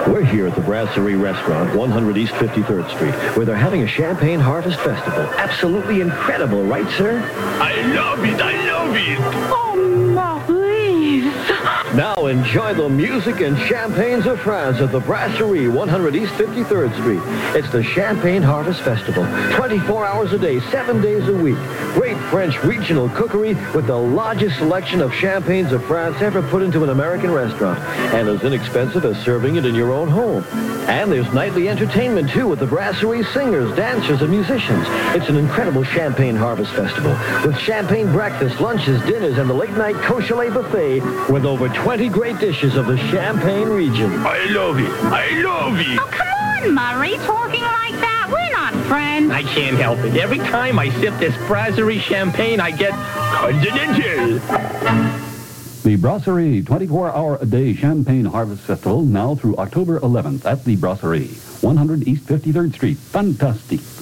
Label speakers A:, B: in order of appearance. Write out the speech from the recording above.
A: We're here at the Brasserie Restaurant, 100 East 53rd Street, where they're having a Champagne Harvest Festival. Absolutely incredible, right, sir?
B: I love it, I love it.
C: Oh, Maurice.
A: Now enjoy the music and champagnes of France at the Brasserie, 100 East 53rd Street. It's the Champagne Harvest Festival. 24 hours a day, 7 days a week. Great French regional cookery with the largest selection of champagnes of France ever put into an American restaurant. And as inexpensive as serving it in your own home. And there's nightly entertainment, too, with the Brasserie singers, dancers, and musicians. It's an incredible Champagne Harvest Festival with champagne breakfast, lunches, dinners, and the late-night Cochelet buffet with over 20 great dishes of the Champagne region.
B: I love it, I love it.
C: Oh, come on, Murray, talking like that. We're not friends.
B: I can't help it. Every time I sip this Brasserie champagne, I get continental.
D: The Brasserie 24-hour-a-day Champagne Harvest Festival now through October 11th at the Brasserie, 100 East 53rd Street. Fantastic.